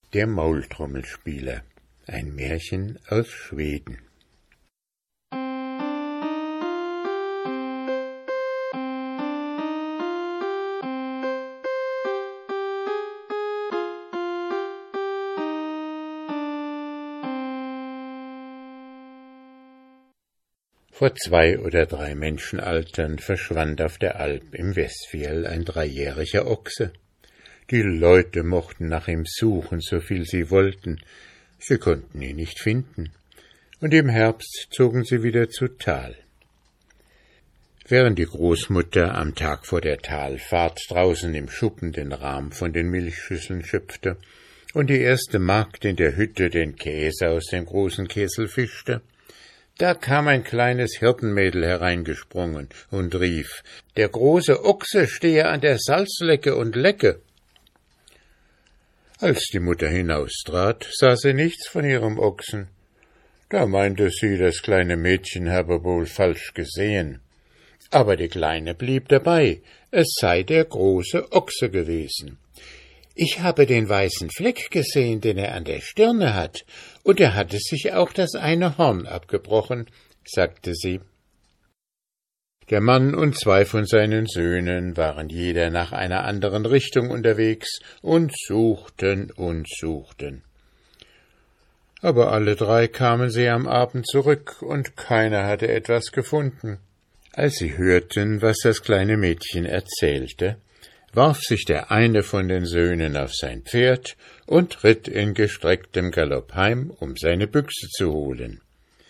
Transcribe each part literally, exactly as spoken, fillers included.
Der Maultrommelspieler, ein Märchen aus Schweden. Vor zwei oder drei Menschenaltern verschwand auf der Alp im Westfjell ein dreijähriger Ochse. Die Leute mochten nach ihm suchen, so viel sie wollten, sie konnten ihn nicht finden, und im Herbst zogen sie wieder zu Tal. Während die Großmutter am Tag vor der Talfahrt draußen im Schuppen den Rahm von den Milchschüsseln schöpfte und die erste Magd in der Hütte den Käse aus dem großen Kessel fischte, da kam ein kleines Hirtenmädel hereingesprungen und rief, »Der große Ochse stehe an der Salzlecke und lecke!« Als die Mutter hinaustrat, sah sie nichts von ihrem Ochsen. Da meinte sie, das kleine Mädchen habe wohl falsch gesehen. Aber die Kleine blieb dabei, es sei der große Ochse gewesen. »Ich habe den weißen Fleck gesehen, den er an der Stirne hat, und er hatte sich auch das eine Horn abgebrochen«, sagte sie. Der Mann und zwei von seinen Söhnen waren jeder nach einer anderen Richtung unterwegs und suchten und suchten. Aber alle drei kamen sie am Abend zurück, und keiner hatte etwas gefunden. Als sie hörten, was das kleine Mädchen erzählte, warf sich der eine von den Söhnen auf sein Pferd und ritt in gestrecktem Galopp heim, um seine Büchse zu holen,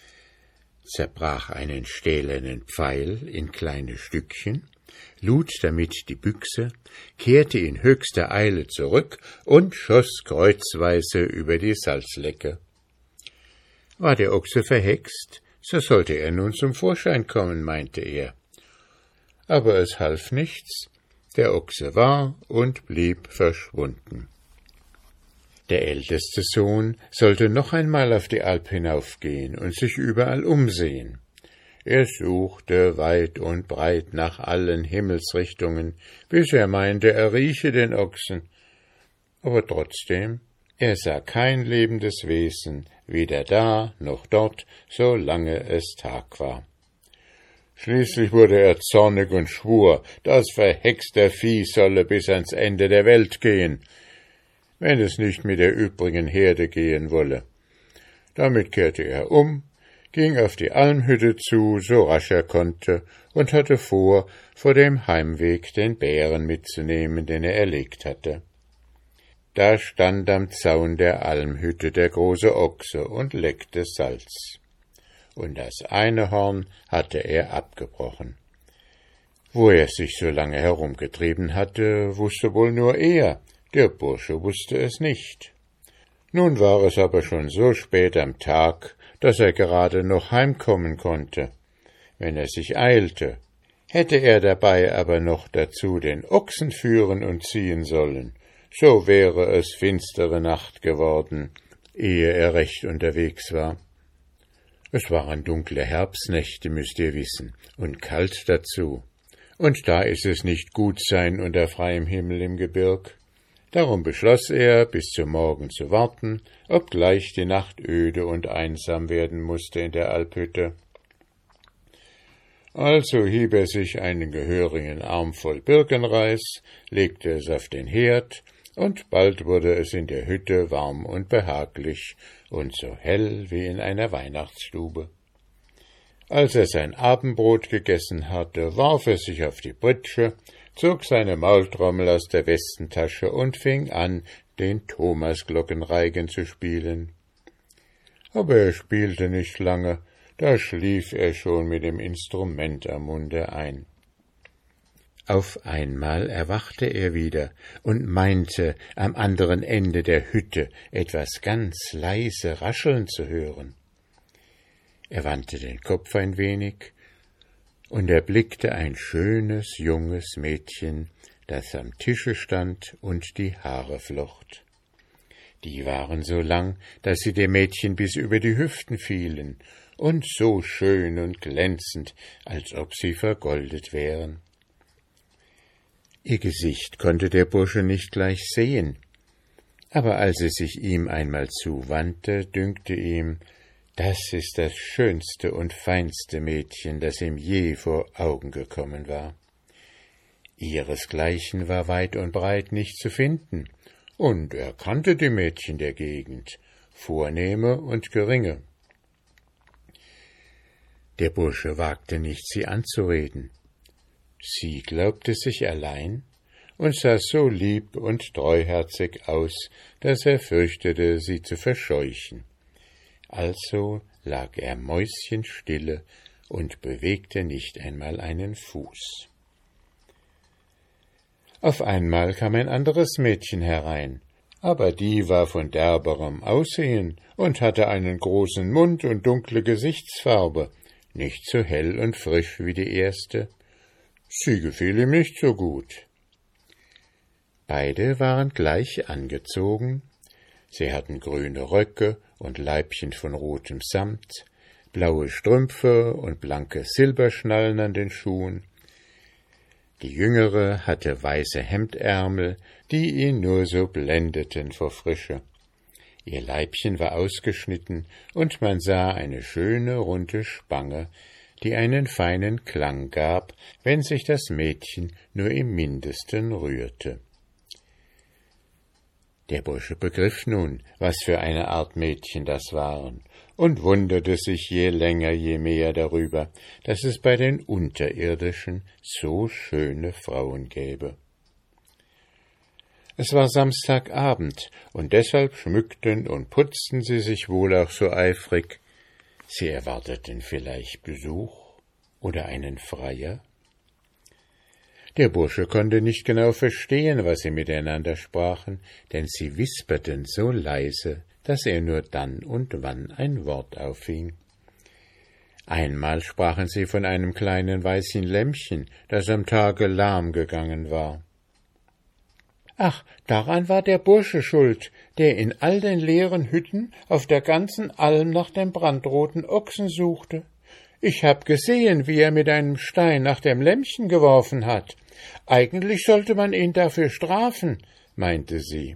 zerbrach einen stählernen Pfeil in kleine Stückchen, lud damit die Büchse, kehrte in höchster Eile zurück und schoss kreuzweise über die Salzlecke. War der Ochse verhext, so sollte er nun zum Vorschein kommen, meinte er. Aber es half nichts, der Ochse war und blieb verschwunden. Der älteste Sohn sollte noch einmal auf die Alp hinaufgehen und sich überall umsehen. Er suchte weit und breit nach allen Himmelsrichtungen, bis er meinte, er rieche den Ochsen. Aber trotzdem, er sah kein lebendes Wesen, weder da noch dort, solange es Tag war. Schließlich wurde er zornig und schwur, das verhexte Vieh solle bis ans Ende der Welt gehen, wenn es nicht mit der übrigen Herde gehen wolle. Damit kehrte er um, ging auf die Almhütte zu, so rasch er konnte, und hatte vor, vor dem Heimweg den Bären mitzunehmen, den er erlegt hatte. Da stand am Zaun der Almhütte der große Ochse und leckte Salz. Und das eine Horn hatte er abgebrochen. Wo er sich so lange herumgetrieben hatte, wusste wohl nur er, der Bursche wusste es nicht. Nun war es aber schon so spät am Tag, dass er gerade noch heimkommen konnte, wenn er sich eilte. Hätte er dabei aber noch dazu den Ochsen führen und ziehen sollen, so wäre es finstere Nacht geworden, ehe er recht unterwegs war. Es waren dunkle Herbstnächte, müsst ihr wissen, und kalt dazu. Und da ist es nicht gut sein unter freiem Himmel im Gebirg. Darum beschloss er, bis zum Morgen zu warten, obgleich die Nacht öde und einsam werden mußte in der Alphütte. Also hieb er sich einen gehörigen Arm voll Birkenreis, legte es auf den Herd, und bald wurde es in der Hütte warm und behaglich und so hell wie in einer Weihnachtsstube. Als er sein Abendbrot gegessen hatte, warf er sich auf die Pritsche, zog seine Maultrommel aus der Westentasche und fing an, den Thomasglockenreigen zu spielen. Aber er spielte nicht lange, da schlief er schon mit dem Instrument am Munde ein. Auf einmal erwachte er wieder und meinte, am anderen Ende der Hütte etwas ganz leise rascheln zu hören. Er wandte den Kopf ein wenig und erblickte ein schönes, junges Mädchen, das am Tische stand und die Haare flocht. Die waren so lang, dass sie dem Mädchen bis über die Hüften fielen, und so schön und glänzend, als ob sie vergoldet wären. Ihr Gesicht konnte der Bursche nicht gleich sehen, aber als es sich ihm einmal zuwandte, dünkte ihm, das ist das schönste und feinste Mädchen, das ihm je vor Augen gekommen war. Ihresgleichen war weit und breit nicht zu finden, und er kannte die Mädchen der Gegend, vornehme und geringe. Der Bursche wagte nicht, sie anzureden. Sie glaubte sich allein und sah so lieb und treuherzig aus, dass er fürchtete, sie zu verscheuchen. Also lag er mäuschenstille und bewegte nicht einmal einen Fuß. Auf einmal kam ein anderes Mädchen herein, aber die war von derberem Aussehen und hatte einen großen Mund und dunkle Gesichtsfarbe, nicht so hell und frisch wie die erste. Sie gefiel ihm nicht so gut. Beide waren gleich angezogen. Sie hatten grüne Röcke und Leibchen von rotem Samt, blaue Strümpfe und blanke Silberschnallen an den Schuhen. Die Jüngere hatte weiße Hemdärmel, die ihn nur so blendeten vor Frische. Ihr Leibchen war ausgeschnitten, und man sah eine schöne, runde Spange, die einen feinen Klang gab, wenn sich das Mädchen nur im Mindesten rührte. Der Bursche begriff nun, was für eine Art Mädchen das waren, und wunderte sich je länger je mehr darüber, dass es bei den Unterirdischen so schöne Frauen gäbe. Es war Samstagabend, und deshalb schmückten und putzten sie sich wohl auch so eifrig. Sie erwarteten vielleicht Besuch oder einen Freier. Der Bursche konnte nicht genau verstehen, was sie miteinander sprachen, denn sie wisperten so leise, dass er nur dann und wann ein Wort auffing. Einmal sprachen sie von einem kleinen weißen Lämmchen, das am Tage lahm gegangen war. »Ach, daran war der Bursche schuld, der in all den leeren Hütten auf der ganzen Alm nach dem brandroten Ochsen suchte. Ich hab gesehen, wie er mit einem Stein nach dem Lämmchen geworfen hat. Eigentlich sollte man ihn dafür strafen«, meinte sie.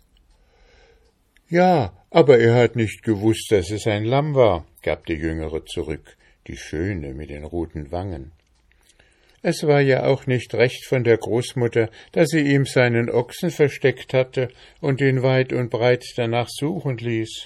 »Ja, aber er hat nicht gewusst, dass es ein Lamm war«, gab die Jüngere zurück, die Schöne mit den roten Wangen. Es war ja auch nicht recht von der Großmutter, dass sie ihm seinen Ochsen versteckt hatte und ihn weit und breit danach suchen ließ.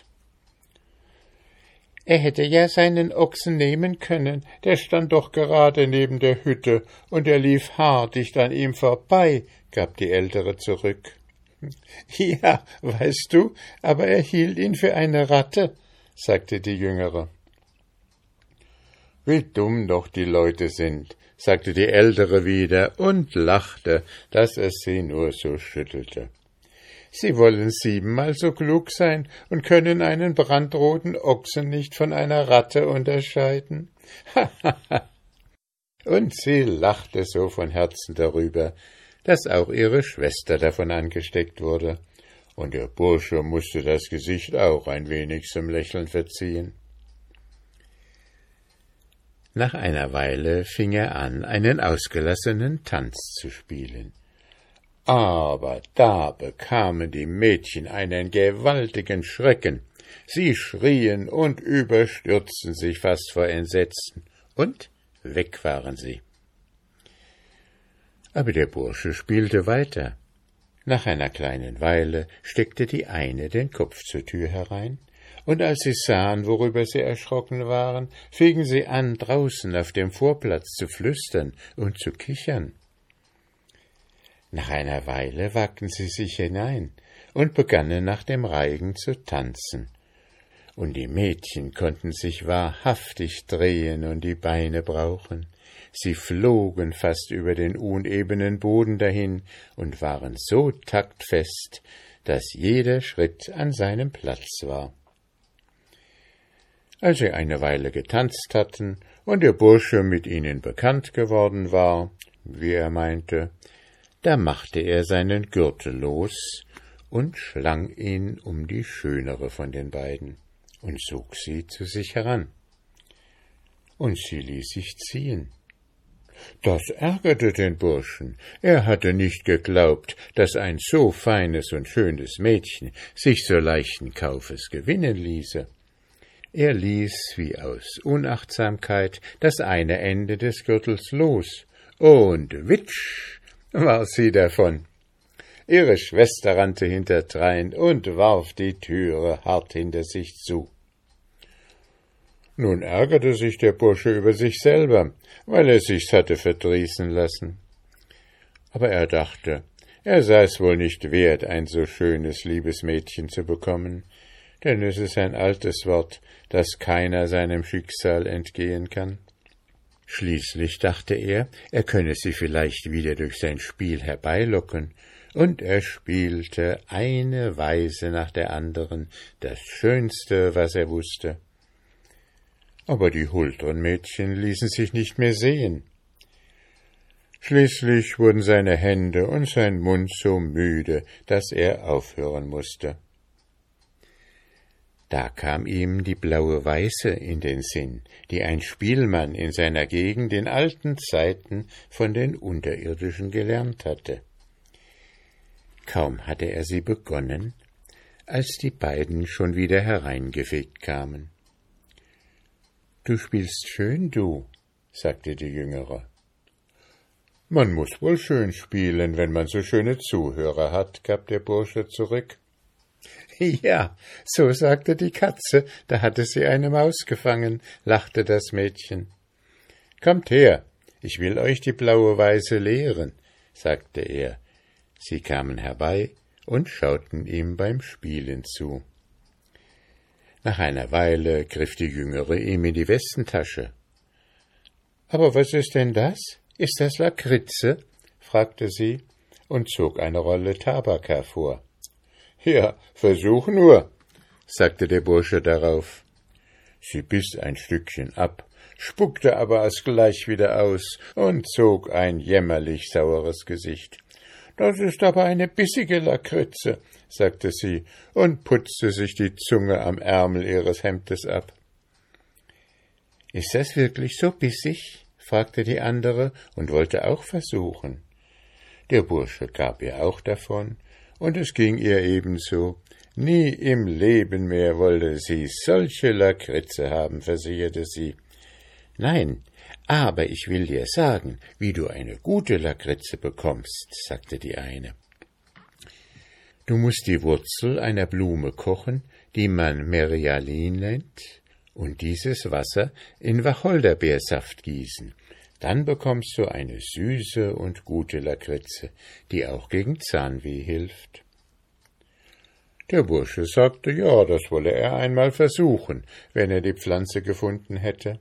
»Er hätte ja seinen Ochsen nehmen können, der stand doch gerade neben der Hütte, und er lief haardicht an ihm vorbei«, gab die Ältere zurück. »Ja, weißt du, aber er hielt ihn für eine Ratte«, sagte die Jüngere. »Wie dumm doch die Leute sind«, sagte die Ältere wieder und lachte, dass es sie nur so schüttelte. »Sie wollen siebenmal so klug sein und können einen brandroten Ochsen nicht von einer Ratte unterscheiden.« Und sie lachte so von Herzen darüber, dass auch ihre Schwester davon angesteckt wurde, und der Bursche musste das Gesicht auch ein wenig zum Lächeln verziehen. Nach einer Weile fing er an, einen ausgelassenen Tanz zu spielen. Aber da bekamen die Mädchen einen gewaltigen Schrecken. Sie schrien und überstürzten sich fast vor Entsetzen, und weg waren sie. Aber der Bursche spielte weiter. Nach einer kleinen Weile steckte die eine den Kopf zur Tür herein, und als sie sahen, worüber sie erschrocken waren, fingen sie an, draußen auf dem Vorplatz zu flüstern und zu kichern. Nach einer Weile wagten sie sich hinein und begannen nach dem Reigen zu tanzen, und die Mädchen konnten sich wahrhaftig drehen und die Beine brauchen. Sie flogen fast über den unebenen Boden dahin und waren so taktfest, dass jeder Schritt an seinem Platz war. Als sie eine Weile getanzt hatten und der Bursche mit ihnen bekannt geworden war, wie er meinte, da machte er seinen Gürtel los und schlang ihn um die schönere von den beiden und zog sie zu sich heran. Und sie ließ sich ziehen. Das ärgerte den Burschen. Er hatte nicht geglaubt, dass ein so feines und schönes Mädchen sich so leichten Kaufes gewinnen ließe. Er ließ, wie aus Unachtsamkeit, das eine Ende des Gürtels los, und witsch war sie davon. Ihre Schwester rannte hinterdrein und warf die Türe hart hinter sich zu. Nun ärgerte sich der Bursche über sich selber, weil er sich's hatte verdrießen lassen. Aber er dachte, er sei's wohl nicht wert, ein so schönes, liebes Mädchen zu bekommen, denn es ist ein altes Wort, dass keiner seinem Schicksal entgehen kann. Schließlich dachte er, er könne sie vielleicht wieder durch sein Spiel herbeilocken, und er spielte eine Weise nach der anderen, das Schönste, was er wusste. Aber die huldren Mädchen ließen sich nicht mehr sehen. Schließlich wurden seine Hände und sein Mund so müde, dass er aufhören musste. Da kam ihm die blaue Weiße in den Sinn, die ein Spielmann in seiner Gegend in alten Zeiten von den Unterirdischen gelernt hatte. Kaum hatte er sie begonnen, als die beiden schon wieder hereingefegt kamen. »Du spielst schön, du«, sagte die Jüngere. »Man muß wohl schön spielen, wenn man so schöne Zuhörer hat«, gab der Bursche zurück. »Ja, so sagte die Katze, da hatte sie eine Maus gefangen«, lachte das Mädchen. »Kommt her, ich will euch die blaue Weise lehren«, sagte er. Sie kamen herbei und schauten ihm beim Spielen zu. Nach einer Weile griff die Jüngere ihm in die Westentasche. »Aber was ist denn das? Ist das Lakritze?« fragte sie und zog eine Rolle Tabak hervor. »Ja, versuch nur«, sagte der Bursche darauf. Sie biss ein Stückchen ab, spuckte aber alsgleich wieder aus und zog ein jämmerlich saures Gesicht. »Das ist aber eine bissige Lakritze«, sagte sie und putzte sich die Zunge am Ärmel ihres Hemdes ab. »Ist das wirklich so bissig?« fragte die andere und wollte auch versuchen. Der Bursche gab ihr auch davon, und es ging ihr ebenso. Nie im Leben mehr wollte sie solche Lakritze haben, versicherte sie. »Nein, aber ich will dir sagen, wie du eine gute Lakritze bekommst«, sagte die eine. »Du mußt die Wurzel einer Blume kochen, die man Merialin nennt, und dieses Wasser in Wacholderbeersaft gießen. Dann bekommst du eine süße und gute Lakritze, die auch gegen Zahnweh hilft.« Der Bursche sagte, ja, das wolle er einmal versuchen, wenn er die Pflanze gefunden hätte.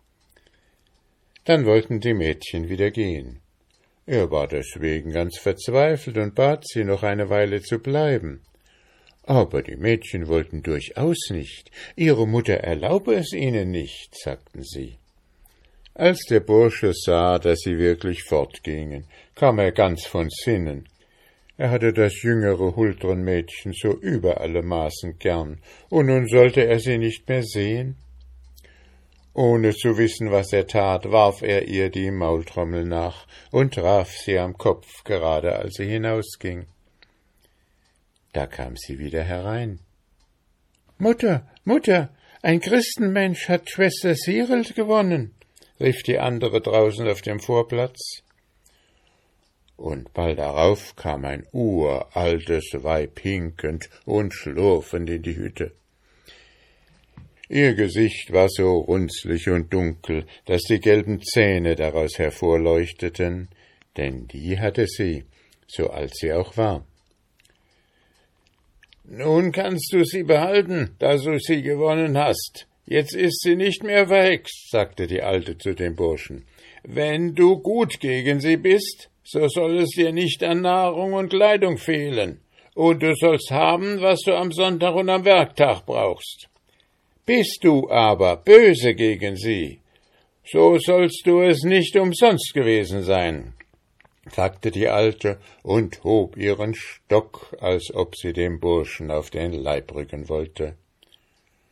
Dann wollten die Mädchen wieder gehen. Er war deswegen ganz verzweifelt und bat sie, noch eine Weile zu bleiben. Aber die Mädchen wollten durchaus nicht. Ihre Mutter erlaube es ihnen nicht, sagten sie. Als der Bursche sah, dass sie wirklich fortgingen, kam er ganz von Sinnen. Er hatte das jüngere huldren Mädchen so über alle Maßen gern, und nun sollte er sie nicht mehr sehen. Ohne zu wissen, was er tat, warf er ihr die Maultrommel nach und traf sie am Kopf, gerade als sie hinausging. Da kam sie wieder herein. »Mutter, Mutter, ein Christenmensch hat Schwester Sirelt gewonnen«, rief die andere draußen auf dem Vorplatz. Und bald darauf kam ein uraltes Weib hinkend und schlurfend in die Hütte. Ihr Gesicht war so runzlig und dunkel, dass die gelben Zähne daraus hervorleuchteten, denn die hatte sie, so alt sie auch war. »Nun kannst du sie behalten, da du sie gewonnen hast. Jetzt ist sie nicht mehr verhext«, sagte die Alte zu dem Burschen. »Wenn du gut gegen sie bist, so soll es dir nicht an Nahrung und Kleidung fehlen, und du sollst haben, was du am Sonntag und am Werktag brauchst. Bist du aber böse gegen sie, so sollst du es nicht umsonst gewesen sein«, sagte die Alte und hob ihren Stock, als ob sie dem Burschen auf den Leib rücken wollte.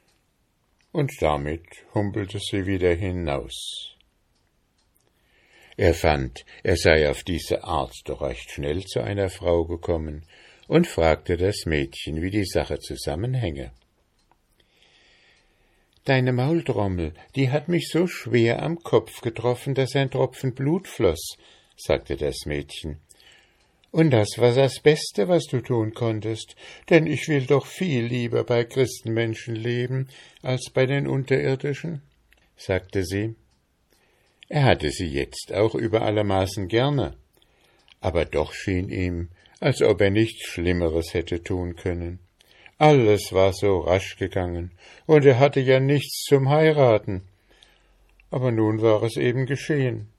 Und damit humpelte sie wieder hinaus. Er fand, er sei auf diese Art doch recht schnell zu einer Frau gekommen und fragte das Mädchen, wie die Sache zusammenhänge. »Deine Maultrommel, die hat mich so schwer am Kopf getroffen, dass ein Tropfen Blut floss«, sagte das Mädchen. »Und das war das Beste, was du tun konntest, denn ich will doch viel lieber bei Christenmenschen leben, als bei den Unterirdischen«, sagte sie. Er hatte sie jetzt auch über alle Maßen gerne, aber doch schien ihm, als ob er nichts Schlimmeres hätte tun können. Alles war so rasch gegangen, und er hatte ja nichts zum Heiraten. Aber nun war es eben geschehen.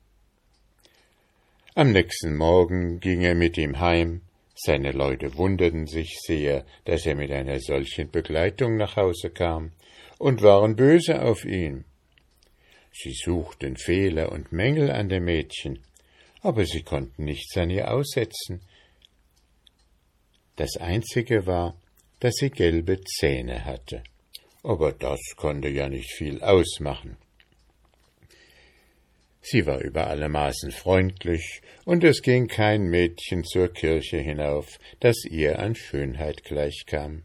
Am nächsten Morgen ging er mit ihm heim. Seine Leute wunderten sich sehr, dass er mit einer solchen Begleitung nach Hause kam, und waren böse auf ihn. Sie suchten Fehler und Mängel an dem Mädchen, aber sie konnten nichts an ihr aussetzen. Das Einzige war, dass sie gelbe Zähne hatte, aber das konnte ja nicht viel ausmachen. Sie war über alle Maßen freundlich, und es ging kein Mädchen zur Kirche hinauf, das ihr an Schönheit gleichkam.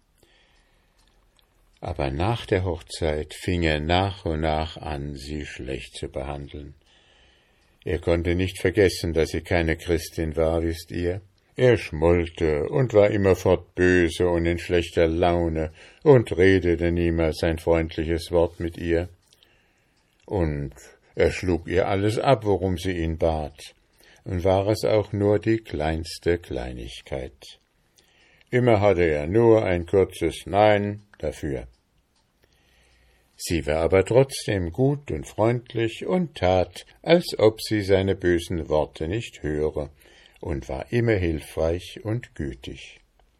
Aber nach der Hochzeit fing er nach und nach an, sie schlecht zu behandeln. Er konnte nicht vergessen, dass sie keine Christin war, wisst ihr. Er schmollte und war immerfort böse und in schlechter Laune und redete niemals ein freundliches Wort mit ihr. Und er schlug ihr alles ab, worum sie ihn bat, und war es auch nur die kleinste Kleinigkeit. Immer hatte er nur ein kurzes Nein dafür. Sie war aber trotzdem gut und freundlich und tat, als ob sie seine bösen Worte nicht höre, und war immer hilfreich und gütig.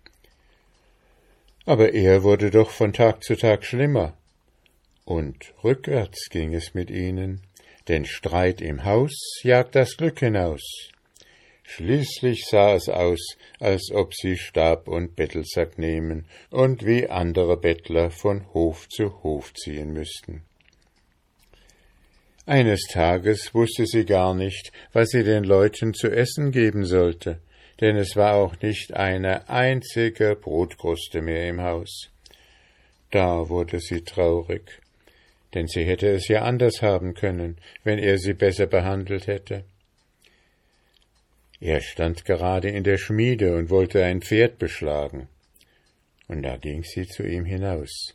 Aber er wurde doch von Tag zu Tag schlimmer, und rückwärts ging es mit ihnen, denn Streit im Haus jagt das Glück hinaus. Schließlich sah es aus, als ob sie Stab und Bettelsack nehmen und wie andere Bettler von Hof zu Hof ziehen müssten. Eines Tages wusste sie gar nicht, was sie den Leuten zu essen geben sollte, denn es war auch nicht eine einzige Brotkruste mehr im Haus. Da wurde sie traurig, denn sie hätte es ja anders haben können, wenn er sie besser behandelt hätte. Er stand gerade in der Schmiede und wollte ein Pferd beschlagen, und da ging sie zu ihm hinaus.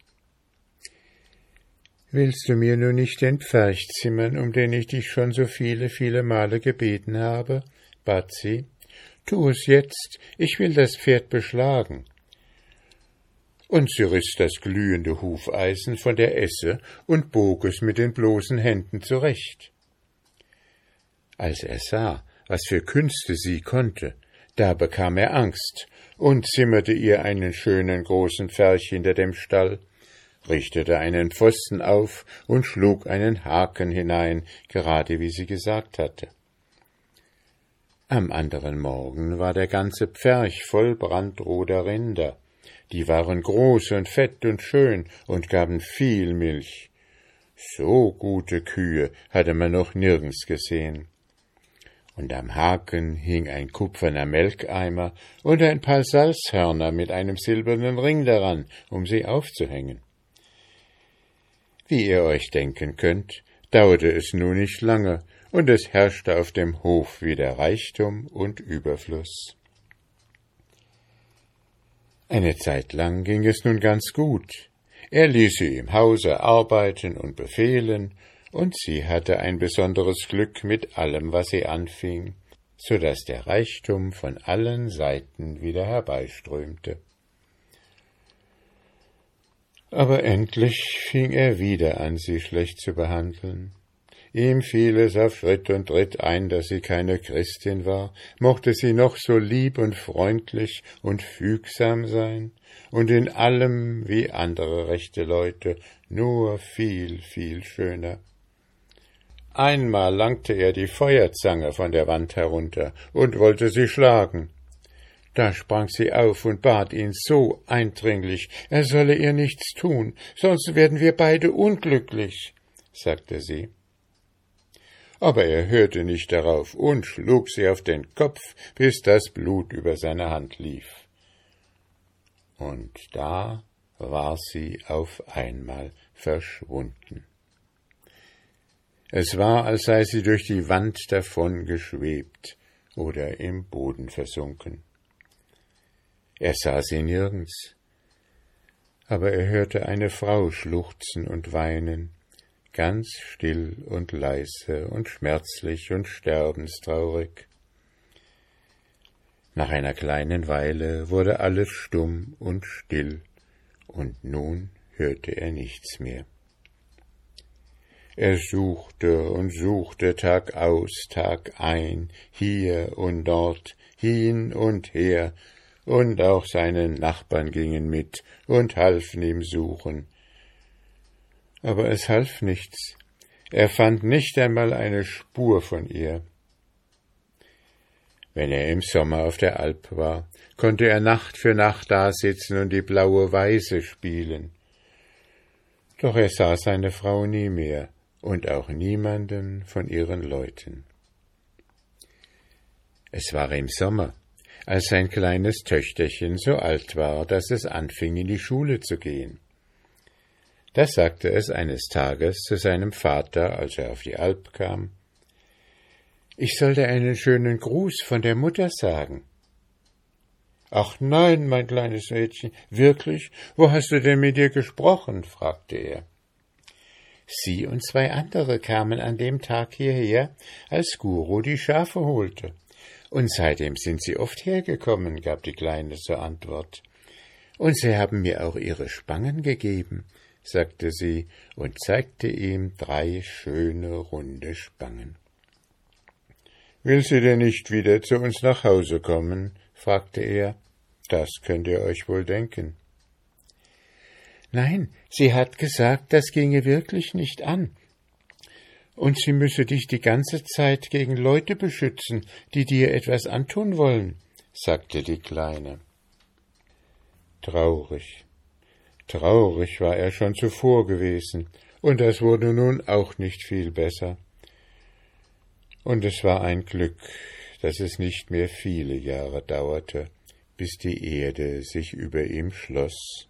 »Willst du mir nun nicht den Pferch zimmern, um den ich dich schon so viele, viele Male gebeten habe?« bat sie. »Tu es jetzt, ich will das Pferd beschlagen.« Und sie riss das glühende Hufeisen von der Esse und bog es mit den bloßen Händen zurecht. Als er sah, was für Künste sie konnte, da bekam er Angst und zimmerte ihr einen schönen großen Pferch hinter dem Stall, richtete einen Pfosten auf und schlug einen Haken hinein, gerade wie sie gesagt hatte. Am anderen Morgen war der ganze Pferch voll brandroter Rinder. Die waren groß und fett und schön und gaben viel Milch. So gute Kühe hatte man noch nirgends gesehen. Und am Haken hing ein kupferner Melkeimer und ein paar Salzhörner mit einem silbernen Ring daran, um sie aufzuhängen. Wie ihr euch denken könnt, dauerte es nun nicht lange, und es herrschte auf dem Hof wieder Reichtum und Überfluss. Eine Zeit lang ging es nun ganz gut. Er ließ sie im Hause arbeiten und befehlen, und sie hatte ein besonderes Glück mit allem, was sie anfing, so daß der Reichtum von allen Seiten wieder herbeiströmte. Aber endlich fing er wieder an, sie schlecht zu behandeln. Ihm fiel es auf Schritt und Tritt ein, dass sie keine Christin war, mochte sie noch so lieb und freundlich und fügsam sein und in allem wie andere rechte Leute, nur viel, viel schöner. Einmal langte er die Feuerzange von der Wand herunter und wollte sie schlagen. Da sprang sie auf und bat ihn so eindringlich, er solle ihr nichts tun, sonst werden wir beide unglücklich, sagte sie. aber er hörte nicht darauf und schlug sie auf den Kopf, bis das Blut über seine Hand lief. Und da war sie auf einmal verschwunden. Es war, als sei sie durch die Wand davon geschwebt oder im Boden versunken. Er sah sie nirgends, aber er hörte eine Frau schluchzen und weinen, ganz still und leise und schmerzlich und sterbenstraurig. Nach einer kleinen Weile wurde alles stumm und still, und nun hörte er nichts mehr. Er suchte und suchte Tag aus, Tag ein, hier und dort, hin und her, und auch seine Nachbarn gingen mit und halfen ihm suchen. Aber es half nichts, er fand nicht einmal eine Spur von ihr. Wenn er im Sommer auf der Alp war, konnte er Nacht für Nacht dasitzen und die blaue Weise spielen. Doch er sah seine Frau nie mehr und auch niemanden von ihren Leuten. Es war im Sommer, als sein kleines Töchterchen so alt war, dass es anfing, in die Schule zu gehen. Da sagte es eines Tages zu seinem Vater, als er auf die Alp kam: »Ich soll dir einen schönen Gruß von der Mutter sagen.« »Ach nein, mein kleines Mädchen, wirklich? Wo hast du denn mit ihr gesprochen?« fragte er. »Sie und zwei andere kamen an dem Tag hierher, als Guru die Schafe holte. Und seitdem sind sie oft hergekommen«, gab die Kleine zur Antwort. »Und sie haben mir auch ihre Spangen gegeben«, sagte sie und zeigte ihm drei schöne, runde Spangen. »Will sie denn nicht wieder zu uns nach Hause kommen?« fragte er. »Das könnt ihr euch wohl denken.« »Nein, sie hat gesagt, das ginge wirklich nicht an. Und sie müsse dich die ganze Zeit gegen Leute beschützen, die dir etwas antun wollen«, sagte die Kleine. Traurig, traurig war er schon zuvor gewesen, und das wurde nun auch nicht viel besser. Und es war ein Glück, dass es nicht mehr viele Jahre dauerte, bis die Erde sich über ihm schloss.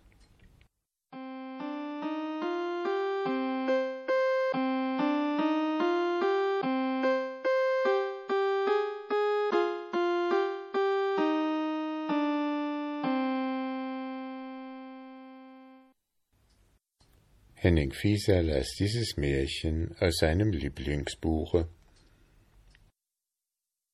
Henning Fieser las dieses Märchen aus seinem Lieblingsbuche